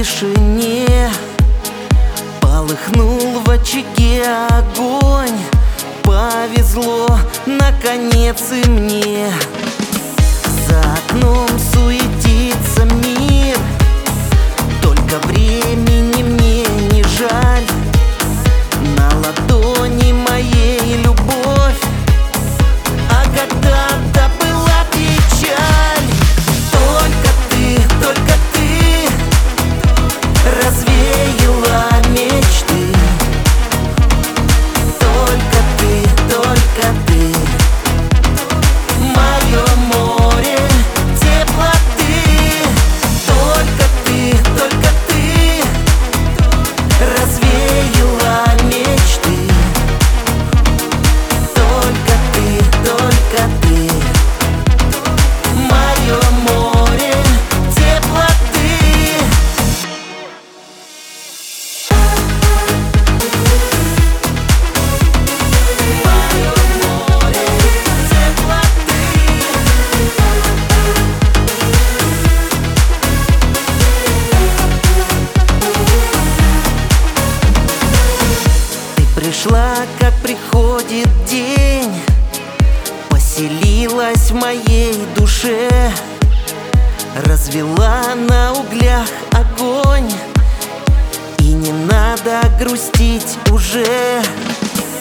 тишине полыхнул в очаге огонь. Повезло, наконец, и мне. За окном суетится мир, только времени мне не жаль. На ладони моей любовь, а когда-то была печаль. Только ты развеяла мечты. Только ты, мое море теплоты. Только ты развеяла мечты. Только ты, мое море теплоты. Пришла, как приходит день, поселилась в моей душе, развела на углях огонь, и не надо грустить уже.